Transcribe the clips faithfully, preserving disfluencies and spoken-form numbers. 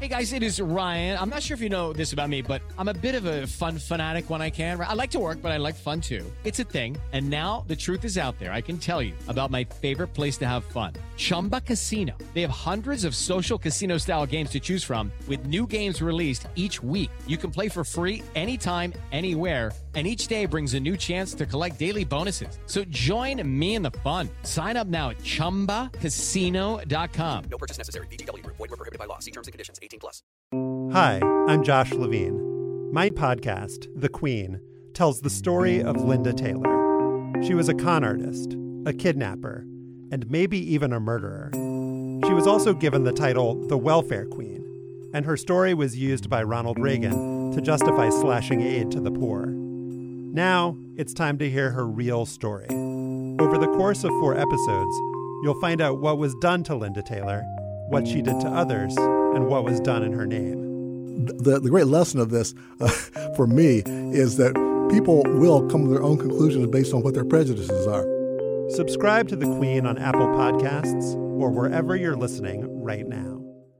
Hey guys, it is Ryan. I'm not sure if you know this about me, but I'm a bit of a fun fanatic when I can. I like to work, but I like fun too. It's a thing. And now the truth is out there. I can tell you about my favorite place to have fun. Chumba Casino. They have hundreds of social casino style games to choose from with new games released each week. You can play for free anytime, anywhere. And each day brings a new chance to collect daily bonuses. So join me in the fun. Sign up now at chumba casino dot com. No purchase necessary. V G W Group. Void where prohibited by law. See terms and conditions. eighteen plus. Hi, I'm Josh Levine. My podcast, The Queen, tells the story of Linda Taylor. She was a con artist, a kidnapper, and maybe even a murderer. She was also given the title the Welfare Queen, and her story was used by Ronald Reagan to justify slashing aid to the poor. Now, it's time to hear her real story. Over the course of four episodes, you'll find out what was done to Linda Taylor, what she did to others, and what was done in her name. The, the great lesson of this, uh, for me, is that people will come to their own conclusions based on what their prejudices are. Subscribe to The Queen on Apple Podcasts or wherever you're listening right now.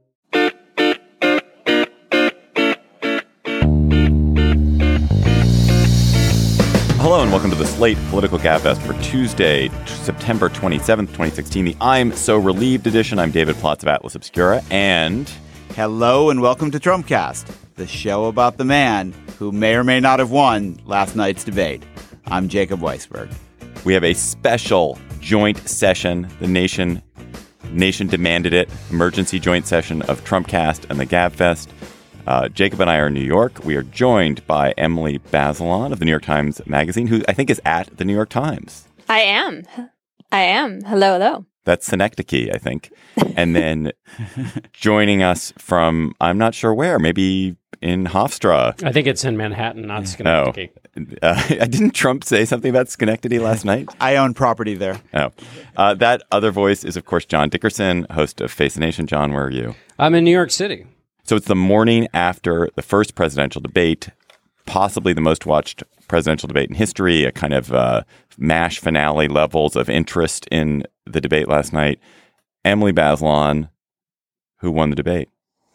Hello and welcome to the Slate Political Gabfest for Tuesday, September twenty-seventh, twenty sixteen, the I'm So Relieved edition. I'm David Plotz of Atlas Obscura, and... Hello and welcome to Trumpcast, the show about the man who may or may not have won last night's debate. I'm Jacob Weisberg. We have a special joint session. The nation, nation demanded it. Emergency joint session of Trumpcast and the Gabfest. Uh, Jacob and I are in New York. We are joined by Emily Bazelon of the New York Times Magazine, who I think is at the New York Times. I am. I am. Hello, hello. That's Synecdoche, I think. And then joining us from, I'm not sure where, maybe in Hofstra. I think it's in Manhattan, not Schenectady. Oh. Uh, didn't Trump say something about Schenectady last night? I own property there. Oh. Uh, that other voice is, of course, John Dickerson, host of Face the Nation. John, where are you? I'm in New York City. So it's the morning after the first presidential debate, possibly the most watched presidential debate in history, a kind of uh, MASH finale levels of interest in the debate last night. Emily Bazelon, who won the debate?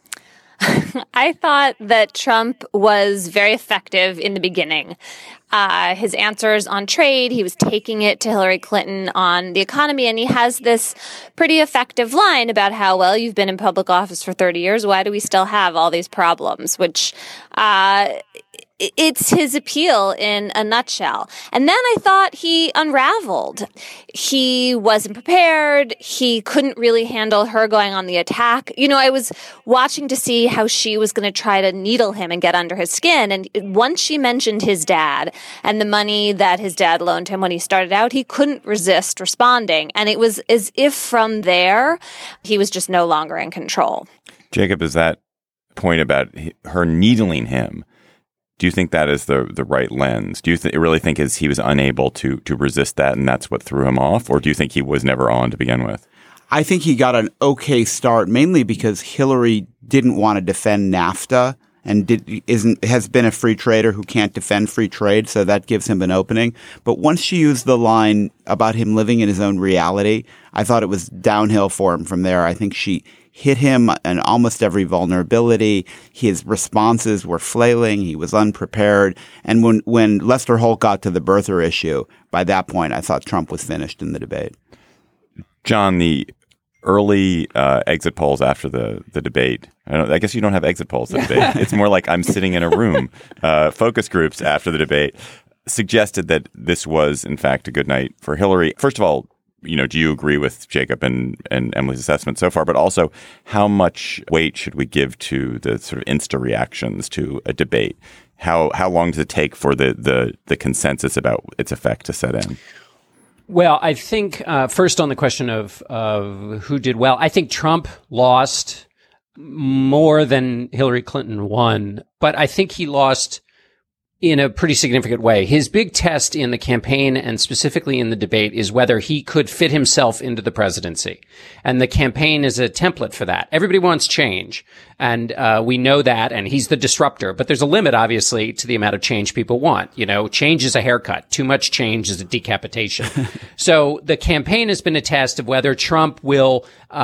I thought that Trump was very effective in the beginning. Uh, his answers on trade, he was taking it to Hillary Clinton on the economy, and he has this pretty effective line about how, well, you've been in public office for thirty years. Why do we still have all these problems? Which uh, it's his appeal in a nutshell. And then I thought he unraveled. He wasn't prepared. He couldn't really handle her going on the attack. You know, I was watching to see how she was going to try to needle him and get under his skin. And once she mentioned his dad and the money that his dad loaned him when he started out, he couldn't resist responding. And it was as if from there, he was just no longer in control. Jacob, is that point about her needling him? Do you think that is the the right lens? Do you th- really think is he was unable to to resist that and that's what threw him off? Or do you think he was never on to begin with? I think he got an okay start, mainly because Hillary didn't want to defend NAFTA and did, isn't has been a free trader who can't defend free trade, so that gives him an opening. But once she used the line about him living in his own reality, I thought it was downhill for him from there. I think she hit him in almost every vulnerability. His responses were flailing. He was unprepared. And when, when Lester Holt got to the birther issue, by that point, I thought Trump was finished in the debate. John, the early uh, exit polls after the, the debate, I, don't, I guess you don't have exit polls at the debate. It's more like I'm sitting in a room. Uh, focus groups after the debate suggested that this was, in fact, a good night for Hillary. First of all, you know, do you agree with Jacob and, and Emily's assessment so far? But also, how much weight should we give to the sort of insta reactions to a debate? How how long does it take for the the, the consensus about its effect to set in? Well, I think uh, first on the question of of who did well, I think Trump lost more than Hillary Clinton won, but I think he lost in a pretty significant way. His big test in the campaign and specifically in the debate is whether he could fit himself into the presidency. And the campaign is a template for that. Everybody wants change. And uh, we know that, and he's the disruptor. But there's a limit, obviously, to the amount of change people want. You know, change is a haircut. Too much change is a decapitation. So the campaign has been a test of whether Trump will uh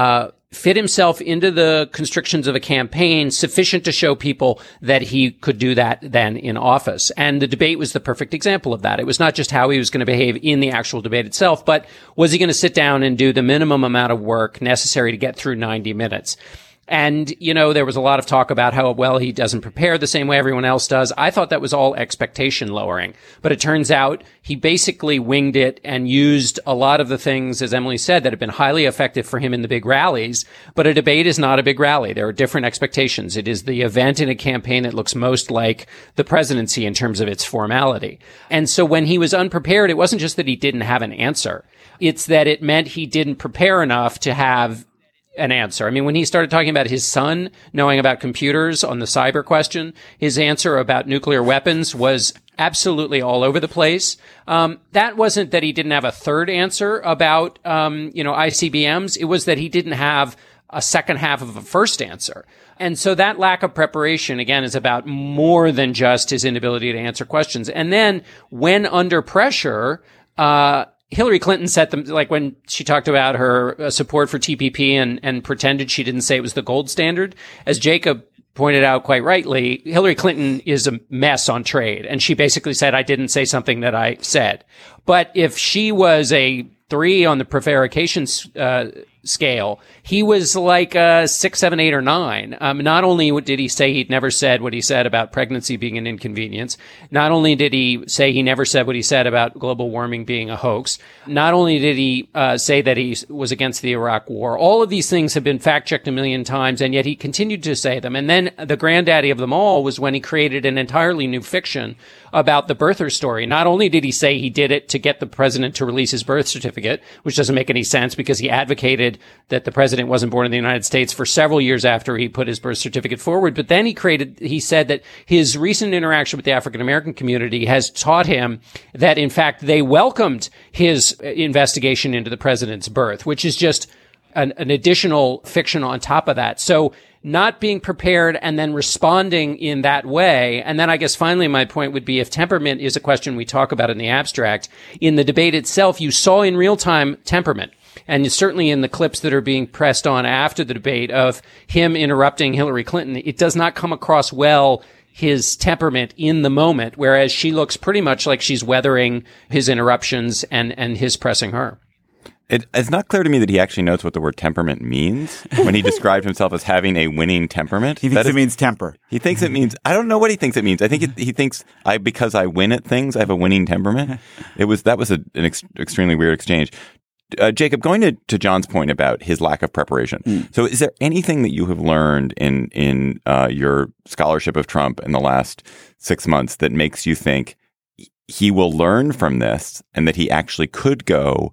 fit himself into the constrictions of a campaign sufficient to show people that he could do that then in office. And the debate was the perfect example of that. It was not just how he was going to behave in the actual debate itself, but was he going to sit down and do the minimum amount of work necessary to get through ninety minutes? And, you know, there was a lot of talk about how, well, he doesn't prepare the same way everyone else does. I thought that was all expectation lowering. But it turns out he basically winged it and used a lot of the things, as Emily said, that have been highly effective for him in the big rallies. But a debate is not a big rally. There are different expectations. It is the event in a campaign that looks most like the presidency in terms of its formality. And so when he was unprepared, it wasn't just that he didn't have an answer. It's that it meant he didn't prepare enough to have an answer. I mean, when he started talking about his son knowing about computers on the cyber question, his answer about nuclear weapons was absolutely all over the place. Um, that wasn't that he didn't have a third answer about, um, you know, I C B Ms. It was that he didn't have a second half of a first answer. And so that lack of preparation, again, is about more than just his inability to answer questions. And then when under pressure, uh, Hillary Clinton set them, like when she talked about her uh, support for T P P and, and pretended she didn't say it was the gold standard. As Jacob pointed out quite rightly, Hillary Clinton is a mess on trade. And she basically said, I didn't say something that I said. But if she was a three on the prevarication uh, scale, he was like a six, seven, eight, or nine. Um, not only did he say he'd never said what he said about pregnancy being an inconvenience, not only did he say he never said what he said about global warming being a hoax, not only did he uh, say that he was against the Iraq war, all of these things have been fact-checked a million times, and yet he continued to say them. And then the granddaddy of them all was when he created an entirely new fiction about the birther story. Not only did he say he did it to get the president to release his birth certificate, which doesn't make any sense because he advocated that the president wasn't born in the United States for several years after he put his birth certificate forward. But then he created, he said that his recent interaction with the African American community has taught him that, in fact, they welcomed his investigation into the president's birth, which is just an, an additional fiction on top of that. So not being prepared and then responding in that way. And then I guess finally my point would be, if temperament is a question we talk about in the abstract, in the debate itself, you saw in real time temperament. And certainly in the clips that are being pressed on after the debate of him interrupting Hillary Clinton, it does not come across well his temperament in the moment, whereas she looks pretty much like she's weathering his interruptions and, and his pressing her. It, it's not clear to me that he actually knows what the word temperament means when he described himself as having a winning temperament. He thinks that it is, means temper. He thinks it means, I don't know what he thinks it means. I think it, he thinks I, because I win at things, I have a winning temperament. It was, that was a, an ex, extremely weird exchange. Uh, Jacob, going to, to John's point about his lack of preparation. Mm. So is there anything that you have learned in, in uh, your scholarship of Trump in the last six months that makes you think he will learn from this and that he actually could go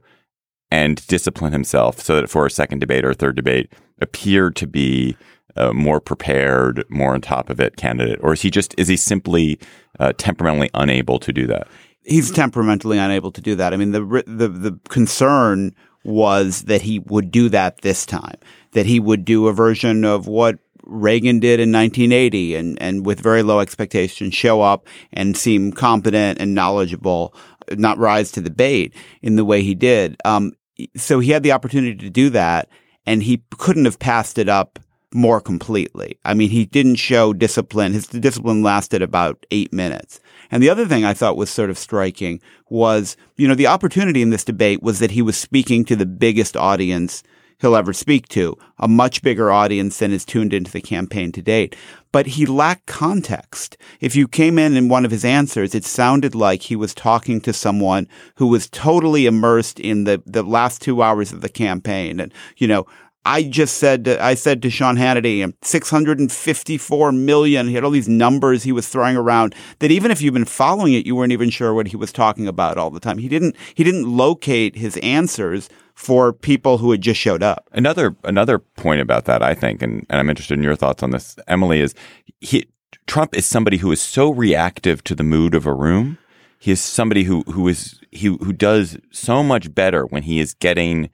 and discipline himself so that for a second debate or a third debate appear to be a more prepared, more on top of it candidate? Or is he just, is he simply uh, temperamentally unable to do that? He's temperamentally unable to do that. I mean, the, the, the concern was that he would do that this time, that he would do a version of what Reagan did in nineteen eighty and, and with very low expectations show up and seem competent and knowledgeable, not rise to the bait in the way he did. Um, So he had the opportunity to do that, and he couldn't have passed it up more completely. I mean, he didn't show discipline. His discipline lasted about eight minutes. And the other thing I thought was sort of striking was, you know, the opportunity in this debate was that he was speaking to the biggest audience he'll ever speak to, a much bigger audience than is tuned into the campaign to date. But he lacked context. If you came in in one of his answers, it sounded like he was talking to someone who was totally immersed in the, the last two hours of the campaign. And, you know, I just said, to, I said to Sean Hannity, six hundred fifty-four million. He had all these numbers he was throwing around that even if you've been following it, you weren't even sure what he was talking about all the time. He didn't, he didn't locate his answers for people who had just showed up. Another, another point about that, I think, and, and I'm interested in your thoughts on this, Emily, is he, Trump is somebody who is so reactive to the mood of a room. He is somebody who, who is, he, who does so much better when he is getting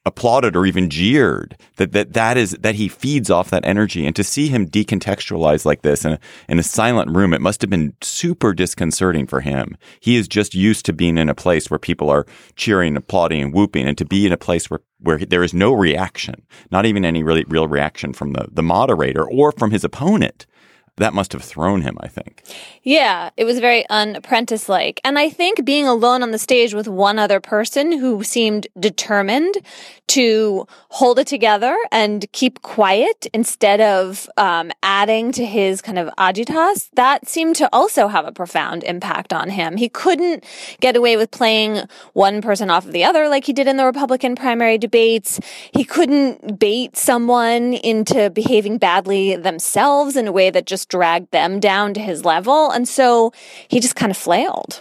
applauded or even jeered, that that that is that he feeds off that energy. And to see him decontextualize like this in a, in a silent room, it must have been super disconcerting for him. He is just used to being in a place where people are cheering, applauding, and whooping, and to be in a place where where there is no reaction, not even any really real reaction from the the moderator or from his opponent. That must have thrown him, I think. Yeah, it was very un-Apprentice-like. And I think being alone on the stage with one other person who seemed determined to hold it together and keep quiet instead of um, adding to his kind of agitas, that seemed to also have a profound impact on him. He couldn't get away with playing one person off of the other like he did in the Republican primary debates. He couldn't bait someone into behaving badly themselves in a way that just dragged them down to his level. And so he just kind of flailed.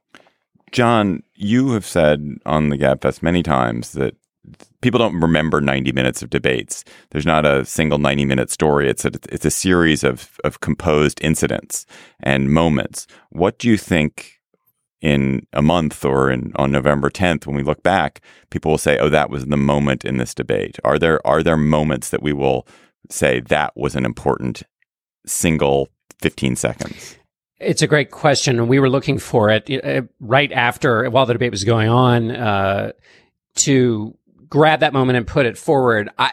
John, you have said on the Gabfest many times that people don't remember ninety minutes of debates. There's not a single ninety minute story. It's a, it's a series of, of composed incidents and moments. What do you think in a month or in on November tenth, when we look back, people will say, oh, that was the moment in this debate? Are there are there moments that we will say that was an important single fifteen seconds? It's a great question. And we were looking for it uh, right after, while the debate was going on, uh, to grab that moment and put it forward. I,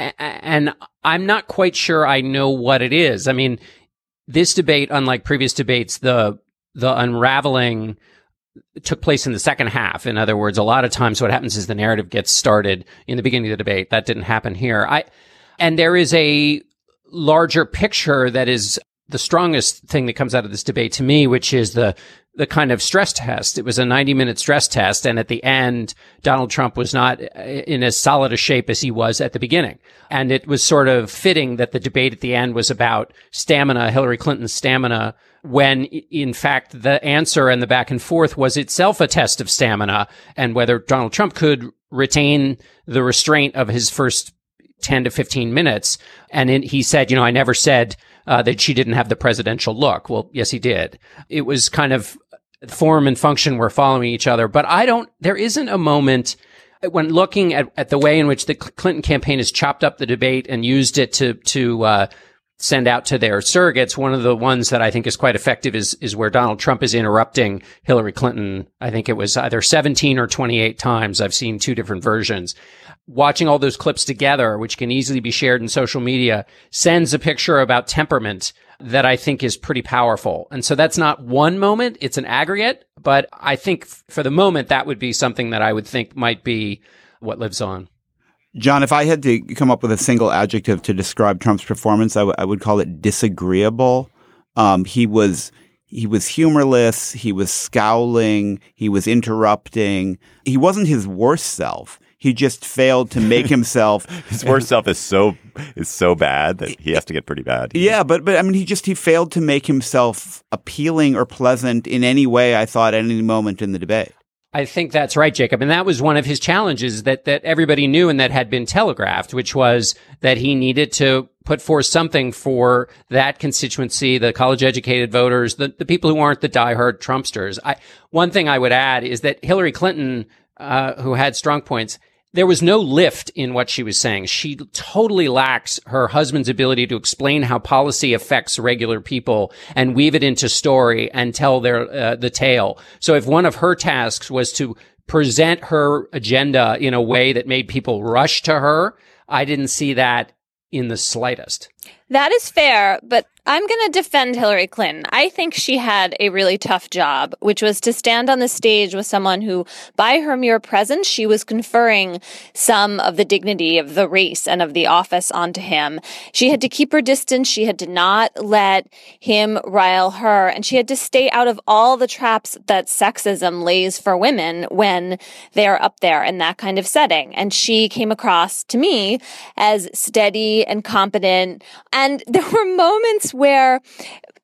and I'm not quite sure I know what it is. I mean, this debate, unlike previous debates, the the unraveling took place in the second half. In other words, a lot of times what happens is the narrative gets started in the beginning of the debate. That didn't happen here. I and there is a larger picture that is the strongest thing that comes out of this debate to me, which is the the kind of stress test. It was a ninety minute stress test. And at the end, Donald Trump was not in as solid a shape as he was at the beginning. And it was sort of fitting that the debate at the end was about stamina, Hillary Clinton's stamina, when in fact the answer and the back and forth was itself a test of stamina and whether Donald Trump could retain the restraint of his first ten to fifteen minutes. And in, he said, you know, I never said uh, that she didn't have the presidential look. Well, yes, he did. It was kind of form and function were following each other. But I don't, there isn't a moment when looking at, at the way in which the Clinton campaign has chopped up the debate and used it to, to, uh, send out to their surrogates. One of the ones that I think is quite effective is, is where Donald Trump is interrupting Hillary Clinton. I think it was either seventeen or twenty-eight times. I've seen two different versions. Watching all those clips together, which can easily be shared in social media, sends a picture about temperament that I think is pretty powerful. And so that's not one moment, it's an aggregate, but I think f- for the moment, that would be something that I would think might be what lives on. John, if I had to come up with a single adjective to describe Trump's performance, I, w- I would call it disagreeable. Um, he was he was humorless. He was scowling. He was interrupting. He wasn't his worst self. He just failed to make himself. His worst self is so is so bad that he has to get pretty bad. Yeah, but but I mean, he just he failed to make himself appealing or pleasant in any way. I thought at any moment in the debate. I think that's right, Jacob. And that was one of his challenges that, that everybody knew and that had been telegraphed, which was that he needed to put forth something for that constituency, the college educated voters, the, the people who aren't the diehard Trumpsters. I, one thing I would add is that Hillary Clinton, uh, who had strong points, there was no lift in what she was saying. She totally lacks her husband's ability to explain how policy affects regular people and weave it into story and tell their uh, the tale. So if one of her tasks was to present her agenda in a way that made people rush to her, I didn't see that in the slightest. That is fair, but I'm going to defend Hillary Clinton. I think she had a really tough job, which was to stand on the stage with someone who, by her mere presence, she was conferring some of the dignity of the race and of the office onto him. She had to keep her distance. She had to not let him rile her, and she had to stay out of all the traps that sexism lays for women when they're up there in that kind of setting. And she came across to me as steady and competent. And there were moments where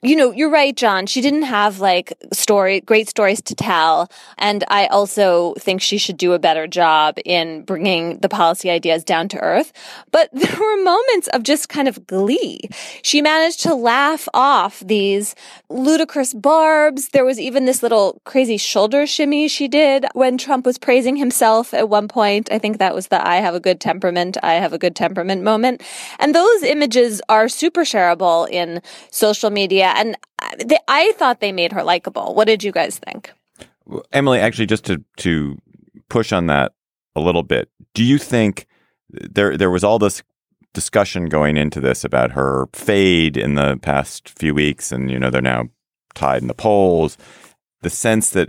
You know, you're right, John. She didn't have like story, great stories to tell. And I also think she should do a better job in bringing the policy ideas down to earth. But there were moments of just kind of glee. She managed to laugh off these ludicrous barbs. There was even this little crazy shoulder shimmy she did when Trump was praising himself at one point. I think that was the I have a good temperament, I have a good temperament moment. And those images are super shareable in social media. And they, I thought they made her likable. What did you guys think? Well, Emily, actually, just to, to push on that a little bit, do you think there there was all this discussion going into this about her fade in the past few weeks, and you know they're now tied in the polls? The sense that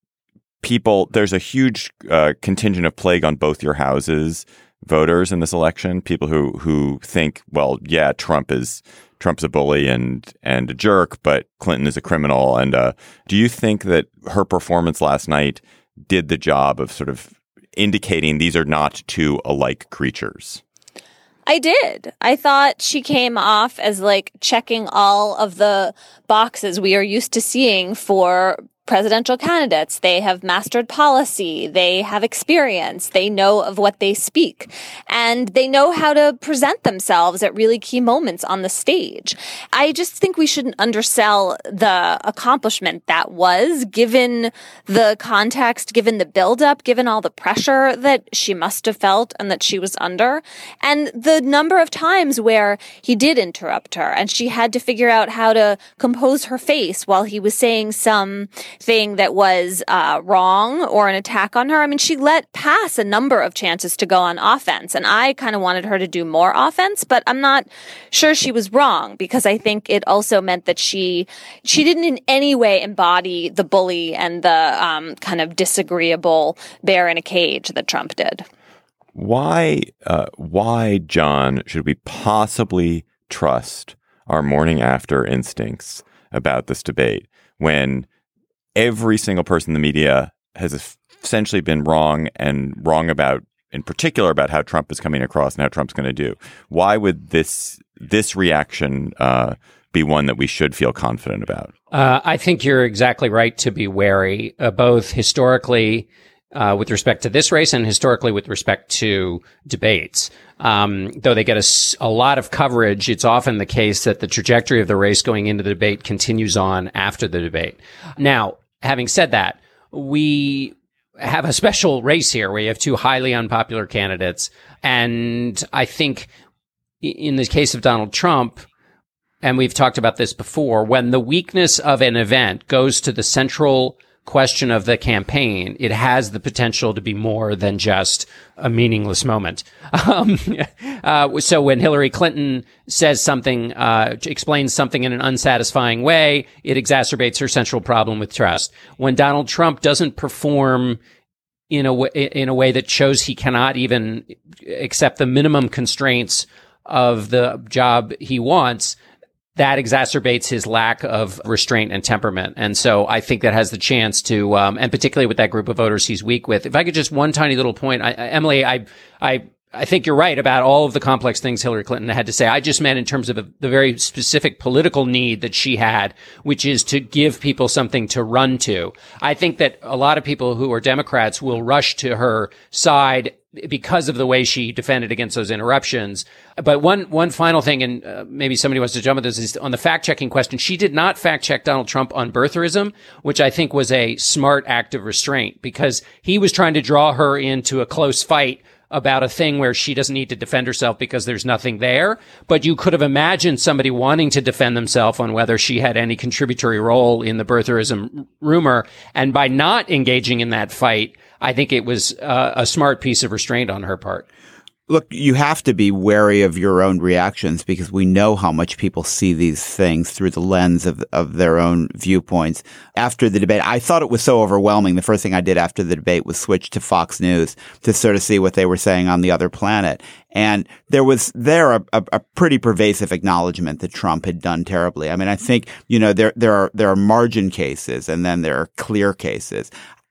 people, there's a huge uh, contingent of plague on both your houses voters in this election, people who who think, well, yeah, Trump is Trump's a bully and and a jerk, but Clinton is a criminal. And uh, do you think that her performance last night did the job of sort of indicating these are not two alike creatures? I did. I thought she came off as like checking all of the boxes we are used to seeing for presidential candidates. They have mastered policy. They have experience. They know of what they speak. And they know how to present themselves at really key moments on the stage. I just think we shouldn't undersell the accomplishment that was, given the context, given the buildup, given all the pressure that she must have felt and that she was under, and the number of times where he did interrupt her and she had to figure out how to compose her face while he was saying some thing that was uh, wrong or an attack on her. I mean, she let pass a number of chances to go on offense, and I kind of wanted her to do more offense, but I'm not sure she was wrong, because I think it also meant that she she didn't in any way embody the bully and the um, kind of disagreeable bear in a cage that Trump did. Why, uh, why, John, should we possibly trust our morning after instincts about this debate when every single person in the media has essentially been wrong, and wrong about, in particular, about how Trump is coming across and how Trump's going to do? Why would this this reaction uh, be one that we should feel confident about? Uh, I think you're exactly right to be wary, uh, both historically uh, with respect to this race and historically with respect to debates. Um, though they get a, a lot of coverage, it's often the case that the trajectory of the race going into the debate continues on after the debate. Now, having said that, we have a special race here where you have two highly unpopular candidates. And I think in the case of Donald Trump, and we've talked about this before, when the weakness of an event goes to the central question of the campaign, it has the potential to be more than just a meaningless moment. Um, uh, so when Hillary Clinton says something, uh, explains something in an unsatisfying way, it exacerbates her central problem with trust. When Donald Trump doesn't perform in a way, in a way that shows he cannot even accept the minimum constraints of the job he wants, that exacerbates his lack of restraint and temperament. And so I think that has the chance to, um, and particularly with that group of voters he's weak with. If I could just one tiny little point, I, Emily, I, I, I think you're right about all of the complex things Hillary Clinton had to say. I just meant in terms of a, the very specific political need that she had, which is to give people something to run to. I think that a lot of people who are Democrats will rush to her side because of the way she defended against those interruptions. But one, one final thing, and uh, maybe somebody wants to jump at this, is on the fact-checking question. She did not fact-check Donald Trump on birtherism, which I think was a smart act of restraint, because he was trying to draw her into a close fight about a thing where she doesn't need to defend herself because there's nothing there. But you could have imagined somebody wanting to defend themselves on whether she had any contributory role in the birtherism rumor. And by not engaging in that fight, I think it was uh, a smart piece of restraint on her part. Look, you have to be wary of your own reactions, because we know how much people see these things through the lens of, of their own viewpoints. After the debate, I thought it was so overwhelming. The first thing I did after the debate was switch to Fox News to sort of see what they were saying on the other planet. And there was there a, a, a pretty pervasive acknowledgement that Trump had done terribly. I mean, I think, you know, there there are there are margin cases and then there are clear cases.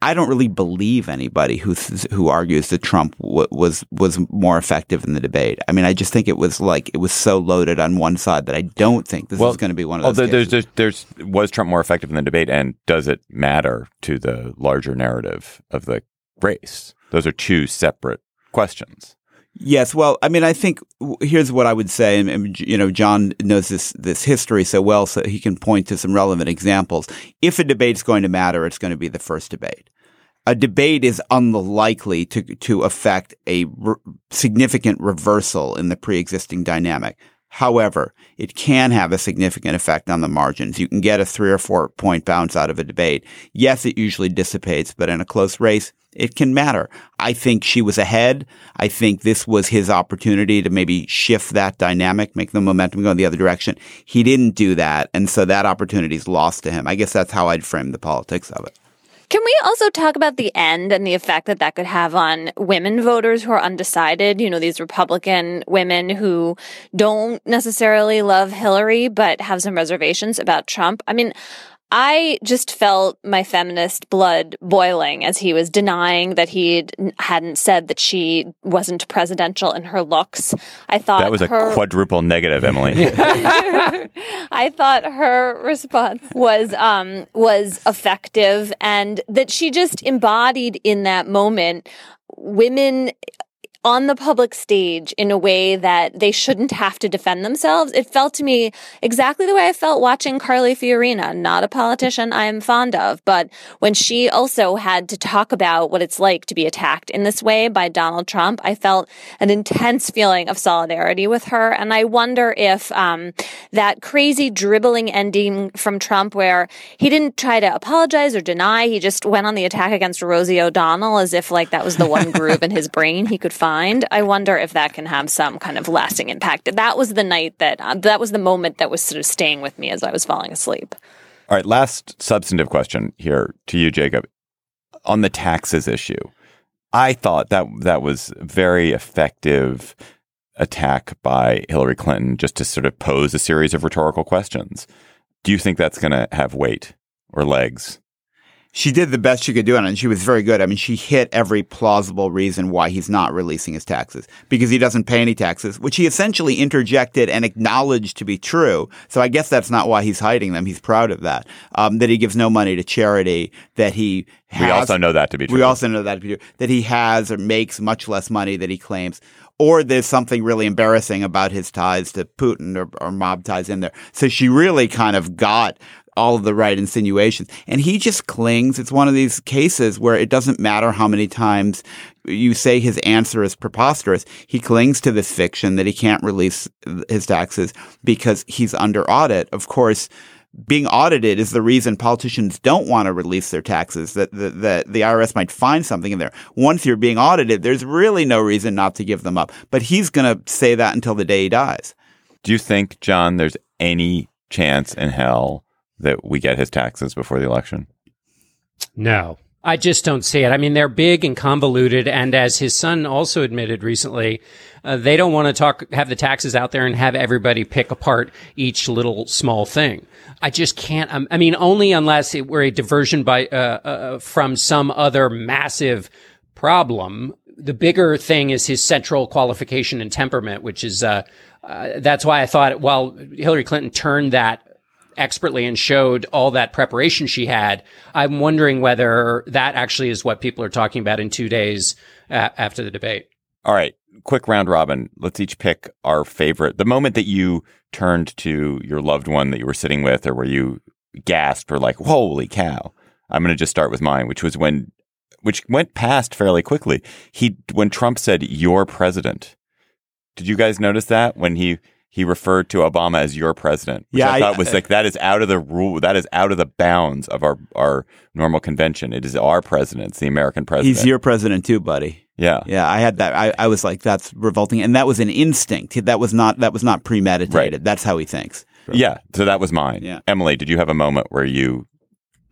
I don't really believe anybody who who argues that Trump w- was was more effective in the debate. I mean, I just think it was like it was so loaded on one side that I don't think this well, is going to be one of those. There's, there's, there's, was Trump more effective in the debate, and does it matter to the larger narrative of the race? Those are two separate questions. Yes, well, I mean, I think here's what I would say, and, and you know, John knows this this history so well, so he can point to some relevant examples. If a debate's going to matter, it's going to be the first debate. A debate is unlikely to to affect a re- significant reversal in the pre-existing dynamic. However, it can have a significant effect on the margins. You can get a three or four point bounce out of a debate. Yes, it usually dissipates, but in a close race, it can matter. I think she was ahead. I think this was his opportunity to maybe shift that dynamic, make the momentum go in the other direction. He didn't do that, and so that opportunity is lost to him. I guess that's how I'd frame the politics of it. Can we also talk about the end and the effect that that could have on women voters who are undecided? You know, these Republican women who don't necessarily love Hillary but have some reservations about Trump. I mean, I just felt my feminist blood boiling as he was denying that he hadn't said that she wasn't presidential in her looks. I thought that was her... a quadruple negative, Emily. I thought her response was um, was effective, and that she just embodied in that moment women on the public stage in a way that they shouldn't have to defend themselves. It felt to me exactly the way I felt watching Carly Fiorina, not a politician I am fond of, but when she also had to talk about what it's like to be attacked in this way by Donald Trump, I felt an intense feeling of solidarity with her. And I wonder if um, that crazy dribbling ending from Trump where he didn't try to apologize or deny, he just went on the attack against Rosie O'Donnell as if like that was the one groove in his brain he could find. I wonder if that can have some kind of lasting impact. That was the night that, uh, that was the moment that was sort of staying with me as I was falling asleep. All right, last substantive question here to you, Jacob. On the taxes issue, I thought that that was a very effective attack by Hillary Clinton just to sort of pose a series of rhetorical questions. Do you think that's going to have weight or legs? She did the best she could do, and she was very good. I mean, she hit every plausible reason why he's not releasing his taxes. Because he doesn't pay any taxes, which he essentially interjected and acknowledged to be true. So I guess that's not why he's hiding them. He's proud of that. Um, that he gives no money to charity, that he has. We also know that to be true. We also know that to be true. That he has or makes much less money than he claims. Or there's something really embarrassing about his ties to Putin or, or mob ties in there. So she really kind of got all of the right insinuations. And he just clings. It's one of these cases where it doesn't matter how many times you say his answer is preposterous. He clings to this fiction that he can't release his taxes because he's under audit. Of course, being audited is the reason politicians don't want to release their taxes, that the, the, the I R S might find something in there. Once you're being audited, there's really no reason not to give them up. But he's going to say that until the day he dies. Do you think, John, there's any chance in hell that we get his taxes before the election? No, I just don't see it. I mean, they're big and convoluted. And as his son also admitted recently, uh, they don't want to talk, have the taxes out there and have everybody pick apart each little small thing. I just can't. Um, I mean, only unless it were a diversion by, uh, uh, from some other massive problem. The bigger thing is his central qualification and temperament, which is, uh, uh, that's why I thought while Hillary Clinton turned that expertly and showed all that preparation she had, I'm wondering whether that actually is what people are talking about in two days uh, after the debate. All right. Quick round robin. Let's each pick our favorite. The moment that you turned to your loved one that you were sitting with or where you gasped or like, holy cow. I'm going to just start with mine, which was when, which went past fairly quickly. He, when Trump said, "Your president." Did you guys notice that when he, He referred to Obama as your president, which yeah, I thought I, was like, that is out of the rule. That is out of the bounds of our, our normal convention. It is our president. It's the American president. He's your president too, buddy. Yeah. Yeah. I had that. I, I was like, that's revolting. And that was an instinct. That was not, that was not premeditated. Right. That's how he thinks. Yeah. So that was mine. Yeah. Emily, did you have a moment where you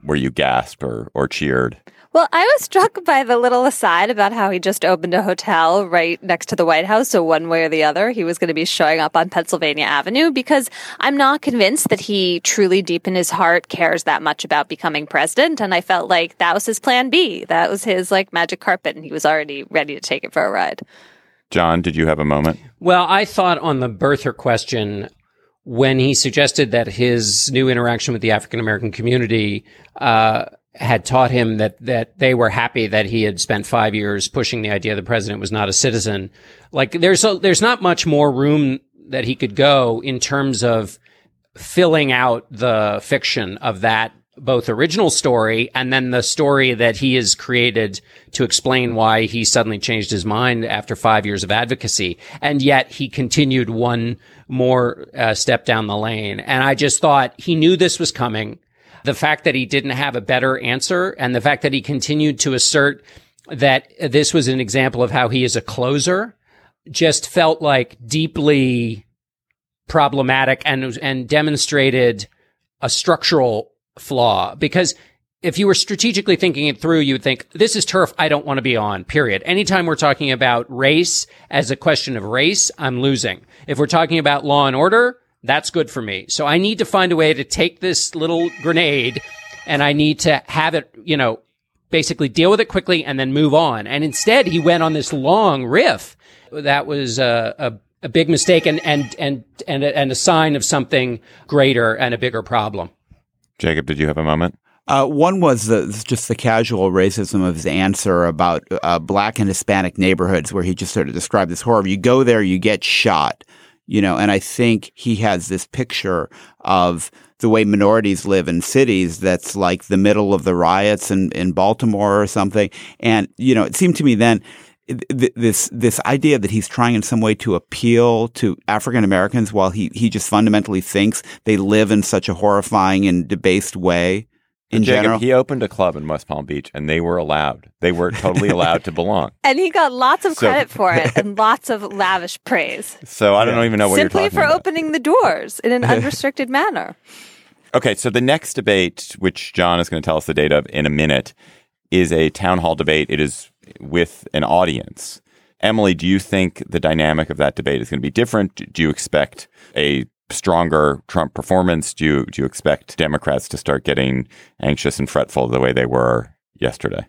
where you gasped or, or cheered? Well, I was struck by the little aside about how he just opened a hotel right next to the White House. So one way or the other, he was going to be showing up on Pennsylvania Avenue, because I'm not convinced that he truly deep in his heart cares that much about becoming president. And I felt like that was his plan B. That was his like magic carpet, and he was already ready to take it for a ride. John, did you have a moment? Well, I thought on the birther question, when he suggested that his new interaction with the African American community uh had taught him that that they were happy that he had spent five years pushing the idea the president was not a citizen. Like there's a, there's not much more room that he could go in terms of filling out the fiction of that both original story and then the story that he has created to explain why he suddenly changed his mind after five years of advocacy. And yet he continued one more uh, step down the lane. And I just thought he knew this was coming. The fact that he didn't have a better answer and the fact that he continued to assert that this was an example of how he is a closer just felt like deeply problematic and, and demonstrated a structural flaw. Because if you were strategically thinking it through, you would think, this is turf I don't want to be on, period. Anytime we're talking about race as a question of race, I'm losing. If we're talking about law and order, that's good for me. So I need to find a way to take this little grenade and I need to have it, you know, basically deal with it quickly and then move on. And instead he went on this long riff. That was a, a, a big mistake and, and, and, and, a, and a sign of something greater and a bigger problem. Jacob, did you have a moment? Uh, one was the, just the casual racism of his answer about uh, black and Hispanic neighborhoods, where he just sort of described this horror. You go there, you get shot. You know, and I think he has this picture of the way minorities live in cities that's like the middle of the riots in, in Baltimore or something. And, you know, it seemed to me then th- this this idea that he's trying in some way to appeal to African Americans while he, he just fundamentally thinks they live in such a horrifying and debased way. In Jacob, general, he opened a club in West Palm Beach, and they were allowed. They were totally allowed to belong. And he got lots of So- credit for it and lots of lavish praise. So I don't even know what Simply you're for talking about. opening the doors in an unrestricted manner. Okay, so the next debate, which John is going to tell us the date of in a minute, is a town hall debate. It is with an audience. Emily, do you think the dynamic of that debate is going to be different? Do you expect a stronger Trump performance? Do you, do you expect Democrats to start getting anxious and fretful the way they were yesterday?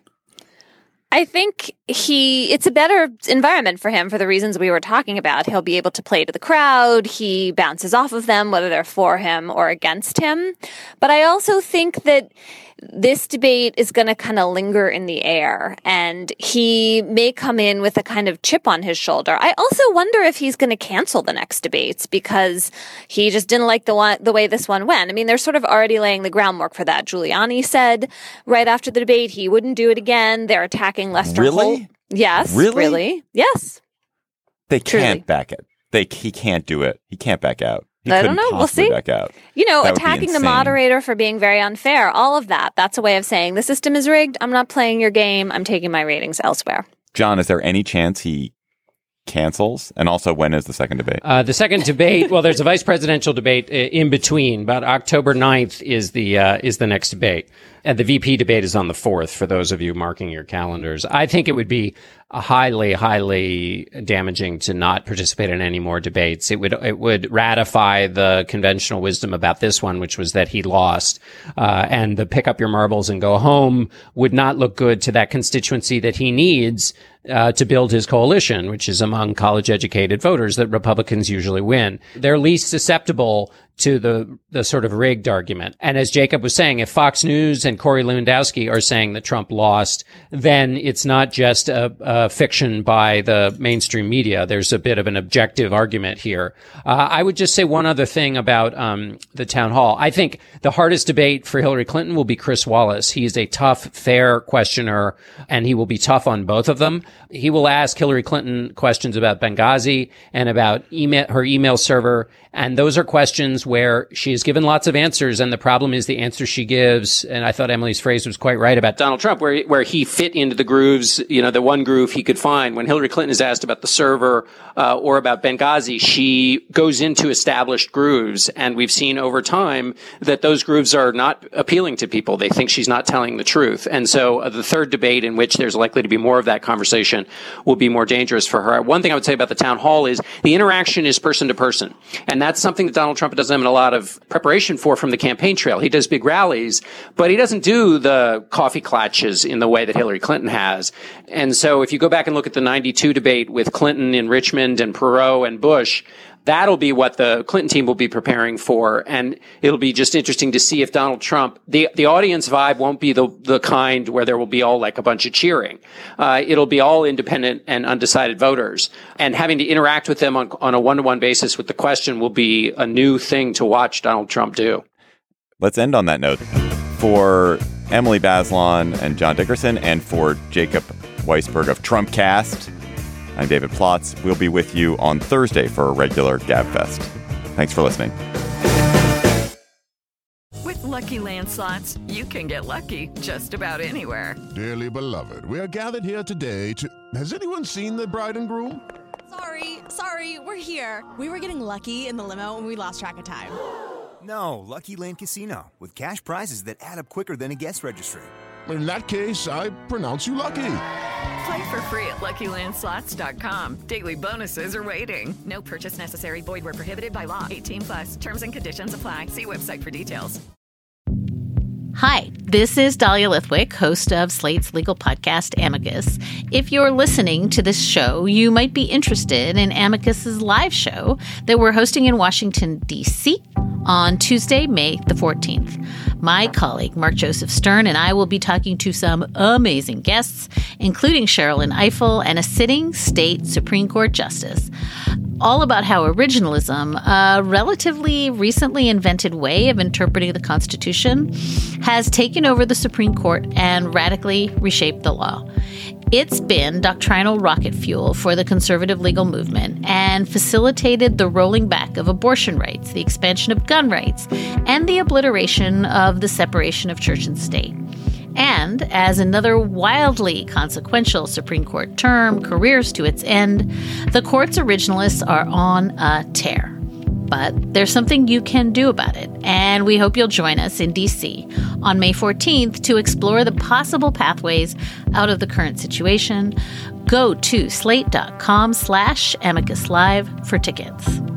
I think he, it's a better environment for him for the reasons we were talking about. He'll be able to play to the crowd. He bounces off of them, whether they're for him or against him. But I also think that this debate is going to kind of linger in the air, and he may come in with a kind of chip on his shoulder. I also wonder if he's going to cancel the next debates because he just didn't like the one, the way this one went. I mean, they're sort of already laying the groundwork for that. Giuliani said right after the debate he wouldn't do it again. They're attacking Lester Really? Holt. Yes. Really? Really? Yes. They Truly. can't back it. They he can't do it. He can't back out. He I don't couldn't know. We'll possibly see. back out. You know, That would be attacking the insane. moderator for being very unfair, all of that. That's a way of saying the system is rigged. I'm not playing your game. I'm taking my ratings elsewhere. John, is there any chance he cancels? And also, when is the second debate? Uh, the second debate, well, there's a vice presidential debate uh, in between, but October ninth is the uh, is the next debate. And the V P debate is on the fourth, for those of you marking your calendars. I think it would be highly, highly damaging to not participate in any more debates. It would it would ratify the conventional wisdom about this one, which was that he lost. Uh, and the pick up your marbles and go home would not look good to that constituency that he needs uh, to build his coalition, which is among college-educated voters that Republicans usually win. They're least susceptible to the the sort of rigged argument. And as Jacob was saying, if Fox News and Corey Lewandowski are saying that Trump lost, then it's not just a, a fiction by the mainstream media. There's a bit of an objective argument here. Uh, I would just say one other thing about um, the town hall. I think the hardest debate for Hillary Clinton will be Chris Wallace. He is a tough, fair questioner, and he will be tough on both of them. He will ask Hillary Clinton questions about Benghazi and about email, her email server, and those are questions elections where she has given lots of answers, and the problem is the answers she gives. And I thought Emily's phrase was quite right about Donald Trump, where where he fit into the grooves, you know, the one groove he could find. When Hillary Clinton is asked about the server uh, or about Benghazi, she goes into established grooves, and we've seen over time that those grooves are not appealing to people. They think she's not telling the truth, and so uh, the third debate, in which there's likely to be more of that conversation, will be more dangerous for her. One thing I would say about the town hall is the interaction is person to person. And that's something that Donald Trump doesn't have a lot of preparation for from the campaign trail. He does big rallies, but he doesn't do the coffee clatches in the way that Hillary Clinton has. And so if you go back and look at the ninety-two debate with Clinton in Richmond and Perot and Bush, that'll be what the Clinton team will be preparing for. And it'll be just interesting to see if Donald Trump, the, the audience vibe won't be the, the kind where there will be all like a bunch of cheering. Uh, it'll be all independent and undecided voters. And having to interact with them on, on a one-to-one basis with the question will be a new thing to watch Donald Trump do. Let's end on that note. For Emily Bazelon and John Dickerson, and for Jacob Weisberg of Trumpcast, I'm David Plotz. We'll be with you on Thursday for a regular GabFest. Thanks for listening. With Lucky Land Slots, you can get lucky just about anywhere. Dearly beloved, we are gathered here today to... Has anyone seen the bride and groom? Sorry, sorry, we're here. We were getting lucky in the limo and we lost track of time. No, Lucky Land Casino, with cash prizes that add up quicker than a guest registry. In that case, I pronounce you lucky. Play for free at Lucky Land Slots dot com. Daily bonuses are waiting. No purchase necessary. Void where prohibited by law. eighteen plus. Terms and conditions apply. See website for details. Hi, this is Dahlia Lithwick, host of Slate's legal podcast, Amicus. If you're listening to this show, you might be interested in Amicus's live show that we're hosting in Washington, D C on Tuesday, May the fourteenth. My colleague, Mark Joseph Stern, and I will be talking to some amazing guests, including Sherrilyn Ifill and a sitting state Supreme Court justice, all about how originalism, a relatively recently invented way of interpreting the Constitution, has taken over the Supreme Court and radically reshaped the law. It's been doctrinal rocket fuel for the conservative legal movement and facilitated the rolling back of abortion rights, the expansion of gun rights, and the obliteration of the separation of church and state. And as another wildly consequential Supreme Court term careers to its end, the court's originalists are on a tear. But there's something you can do about it, and we hope you'll join us in D C on May fourteenth to explore the possible pathways out of the current situation. Go to slate.com slash amicus live for tickets.